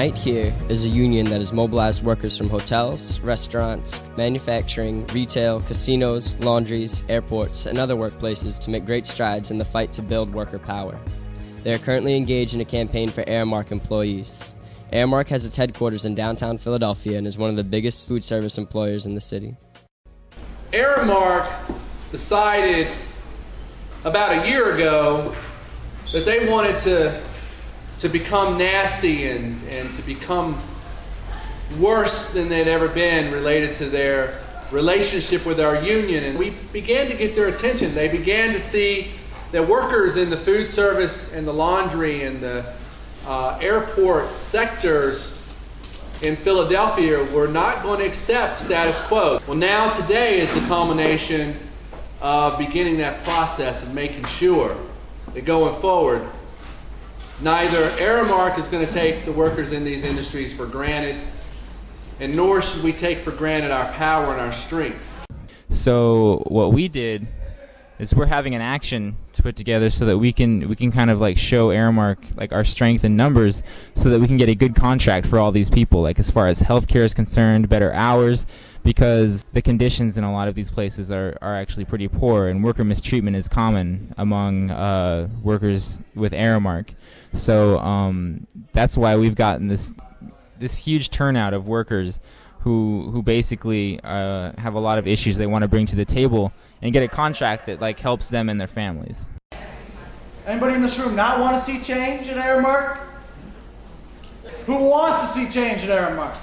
Unite Here is a union that has mobilized workers from hotels, restaurants, manufacturing, retail, casinos, laundries, airports, and other workplaces to make great strides in the fight to build worker power. They are currently engaged in a campaign for Aramark employees. Aramark has its headquarters in downtown Philadelphia and is one of the biggest food service employers in the city. Aramark decided about a year ago that they wanted to become nasty and to become worse than they'd ever been related to their relationship with our union. And we began to get their attention. They began to see that workers in the food service and the laundry and the airport sectors in Philadelphia were not going to accept status quo. Well, now today is the culmination of beginning that process of making sure that going forward, neither Aramark is going to take the workers in these industries for granted, and nor should we take for granted our power and our strength. So what we did is we're having an action to put together so that we can kind of like show Aramark like our strength in numbers so that we can get a good contract for all these people, like as far as healthcare is concerned, better hours, because the conditions in a lot of these places are actually pretty poor, and worker mistreatment is common among workers with Aramark. So that's why we've gotten this huge turnout of workers who basically have a lot of issues they want to bring to the table and get a contract that like helps them and their families. Anybody in this room not want to see change at Aramark? Who wants to see change at Aramark?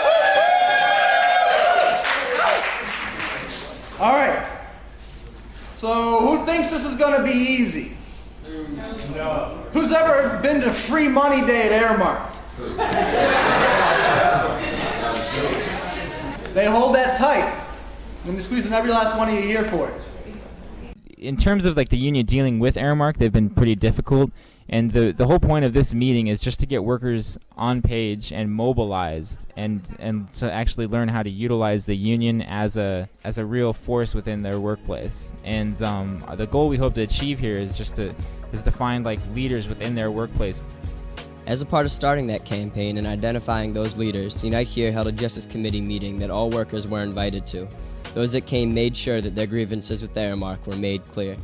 All right. So who thinks this is going to be easy? No. Who's ever been to Free Money Day at Aramark? They hold that tight. Let me squeeze in every last one of you here for it. In terms of like the union dealing with Aramark, they've been pretty difficult, and the whole point of this meeting is just to get workers on page and mobilized, and to actually learn how to utilize the union as a real force within their workplace. And the goal we hope to achieve here is to find like leaders within their workplace. As a part of starting that campaign and identifying those leaders, Unite Here held a Justice Committee meeting that all workers were invited to. Those that came made sure that their grievances with Aramark were made clear.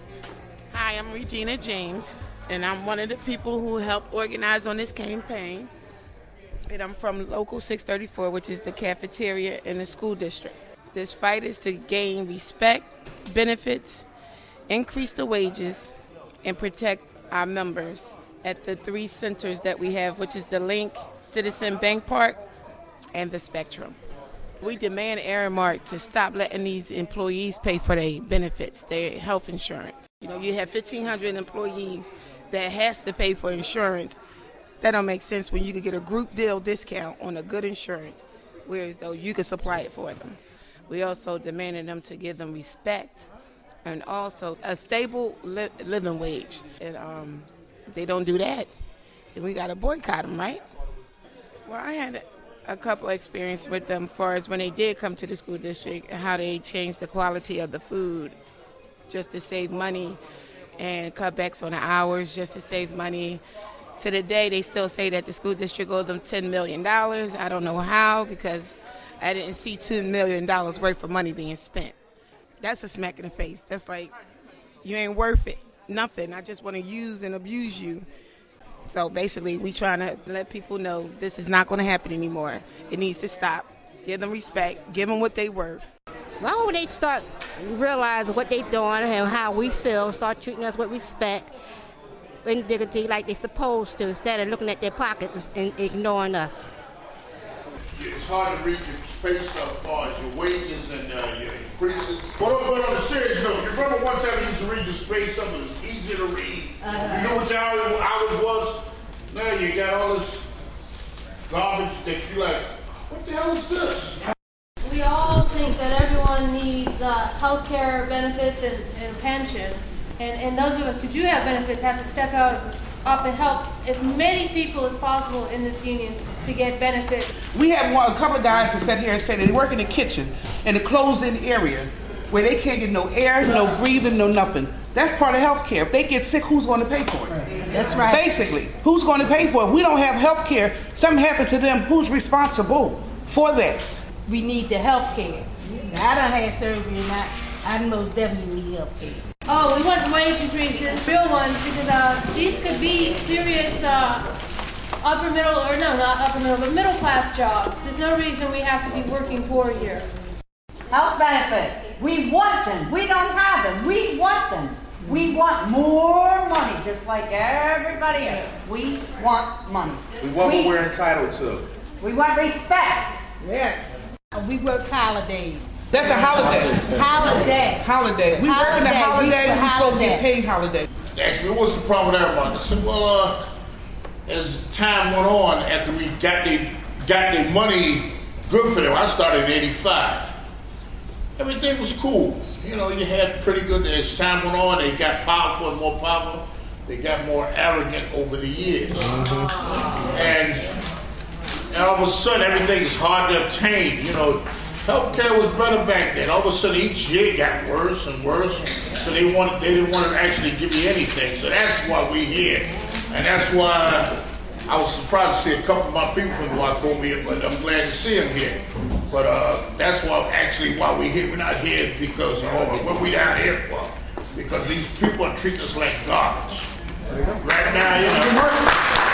Hi, I'm Regina James, and I'm one of the people who helped organize on this campaign. And I'm from Local 634, which is the cafeteria in the school district. This fight is to gain respect, benefits, increase the wages, and protect our members at the three centers that we have, which is the Link, Citizen Bank Park, and the Spectrum. We demand Aramark to stop letting these employees pay for their benefits, their health insurance. You know, you have 1,500 employees that has to pay for insurance. That don't make sense when you could get a group deal discount on a good insurance, whereas though you could supply it for them. We also demanded them to give them respect and also a stable living wage. And if they don't do that, then we got to boycott them, right? Well, I had a couple of experiences with them as far as when they did come to the school district and how they changed the quality of the food just to save money and cutbacks on the hours just to save money. To the day, they still say that the school district owed them $10 million. I don't know how, because I didn't see $10 million worth of money being spent. That's a smack in the face. That's like, you ain't worth it. Nothing. I just want to use and abuse you. So basically, we trying to let people know this is not going to happen anymore. It needs to stop. Give them respect. Give them what they worth. Why don't they start realizing what they're doing and how we feel, start treating us with respect and dignity like they're supposed to, instead of looking at their pockets and ignoring us. It's hard to read your space as far as your wages and your increases. But on the serious note, you remember one time you used to read the space up, it was easier to read. You know what your hours was? Now you got all this garbage that you like, what the hell is this? We all think that everyone needs health care benefits and pension. And those of us who do have benefits have to step up and help as many people as possible in this union to get benefits. We have a couple of guys that sat here and said they work in the kitchen in the closed-in area where they can't get no air, no breathing, no nothing. That's part of health care. If they get sick, who's going to pay for it? That's right. Basically, who's going to pay for it? If we don't have health care, something happened to them, who's responsible for that? We need the health care. I done had surgery and I most definitely need health care. Oh, we want wage increases, real ones, because these could be serious upper middle, or no, not upper middle, but middle class jobs. There's no reason we have to be working poor here. Health benefits. We want them. We don't have them. We want them. We want more money, just like everybody else. We want money. We want what we're entitled to. We want respect. Yeah. We work holidays. That's a holiday. Holiday. We working the holiday. We're supposed to get paid holiday. They asked me, what's the problem with everybody? I said, well, as time went on, after we got their money good for them, I started in 85. Everything was cool. You know, you had pretty good, as time went on, they got powerful and more powerful. They got more arrogant over the years. And all of a sudden, everything is hard to obtain. You know, healthcare was better back then. All of a sudden, each year it got worse and worse. So they didn't want to actually give you anything. So that's why we're here. And that's why I was surprised to see a couple of my people from Wacomia, but I'm glad to see them here. But that's why we're here. We're not here because what we down here for? Because these people are treating us like garbage. Right now, you know.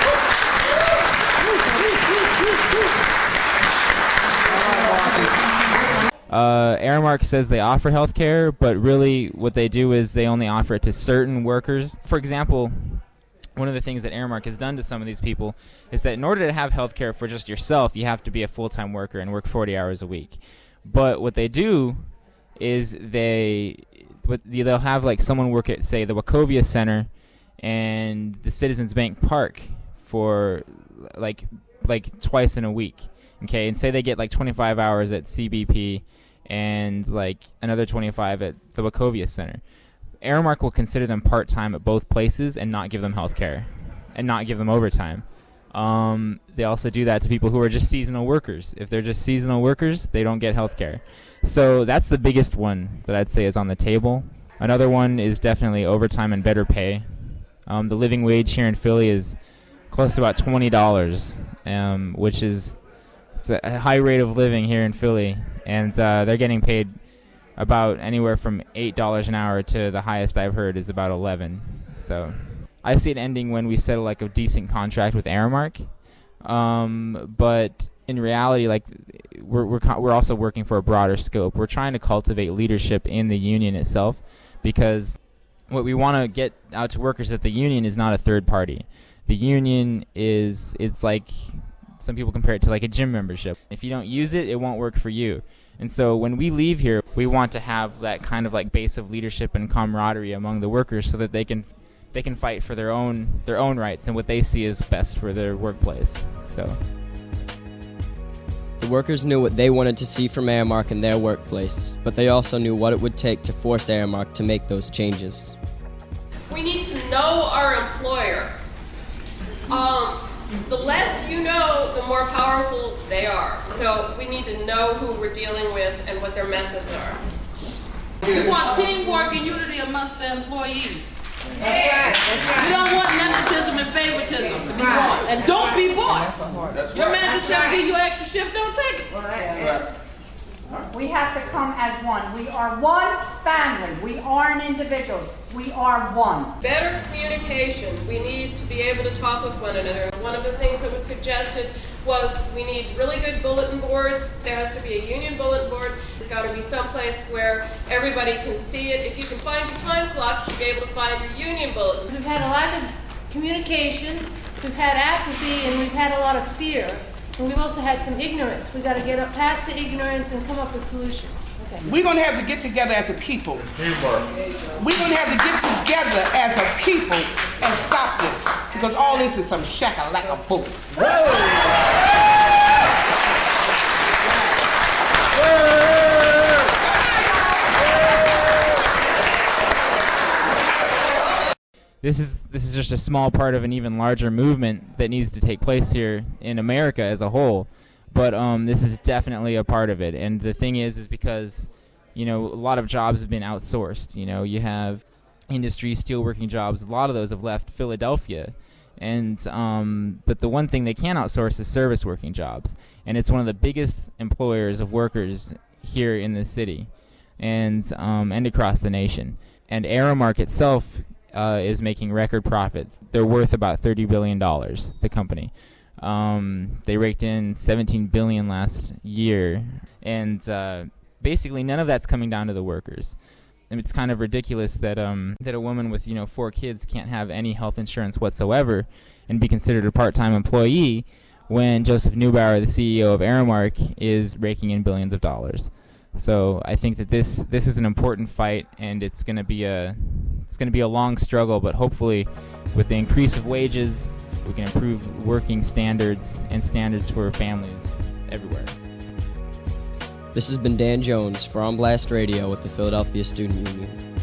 Aramark says they offer health care, but really what they do is they only offer it to certain workers. For example, one of the things that Aramark has done to some of these people is that in order to have health care for just yourself, you have to be a full-time worker and work 40 hours a week. But what they do is they'll have like someone work at, say, the Wachovia Center and the Citizens Bank Park for like twice in a week. Okay, and say they get like 25 hours at CBP and like another 25 at the Wachovia Center. Aramark will consider them part-time at both places and not give them health care and not give them overtime. They also do that to people who are just seasonal workers. If they're just seasonal workers, they don't get health care. So that's the biggest one that I'd say is on the table. Another one is definitely overtime and better pay. The living wage here in Philly is close to about $20, which is it's a high rate of living here in Philly. And they're getting paid about anywhere from $8 an hour to the highest I've heard is about $11. So I see it ending when we settle like a decent contract with Aramark. But in reality, like we're also working for a broader scope. We're trying to cultivate leadership in the union itself, because what we want to get out to workers at the union is not a third party. The union it's like some people compare it to like a gym membership. If you don't use it, it won't work for you. And so when we leave here, we want to have that kind of like base of leadership and camaraderie among the workers so that they can fight for their own rights and what they see as best for their workplace. So the workers knew what they wanted to see from Aramark in their workplace, but they also knew what it would take to force Aramark to make those changes. We need to know our employer. The less you know, the more powerful they are. So we need to know who we're dealing with and what their methods are. We want teamwork and unity amongst the employees. That's right. We don't want nepotism and favoritism to be bought. And don't be bought. Your manager said give you an extra shift, don't take it. We have to come as one. We are one family. We aren't individuals. We are one. Better communication. We need to be able to talk with one another. One of the things that was suggested was we need really good bulletin boards. There has to be a union bulletin board. It's got to be someplace where everybody can see it. If you can find your time clock, you should be able to find your union bulletin. We've had a lack of communication, we've had apathy, and we've had a lot of fear. And we've also had some ignorance. We've got to get up past the ignorance and come up with solutions. Okay. We're going to have to get together as a people. We're going to have to get together as a people and stop this. Because all this is some shakalaka bull. This is just a small part of an even larger movement that needs to take place here in America as a whole. But this is definitely a part of it. And the thing is because, a lot of jobs have been outsourced. You have industry, steelworking jobs, a lot of those have left Philadelphia. And but the one thing they can outsource is service working jobs, and it's one of the biggest employers of workers here in the city, and across the nation. And Aramark itself is making record profit. They're worth about $30 billion. The company, they raked in $17 billion last year, and basically none of that's coming down to the workers. And it's kind of ridiculous that a woman with 4 kids can't have any health insurance whatsoever and be considered a part-time employee when Joseph Neubauer, the CEO of Aramark, is raking in billions of dollars. So I think that this is an important fight, and it's going to be a long struggle. But hopefully, with the increase of wages, we can improve working standards and standards for families everywhere. This has been Dan Jones for On Blast Radio with the Philadelphia Student Union.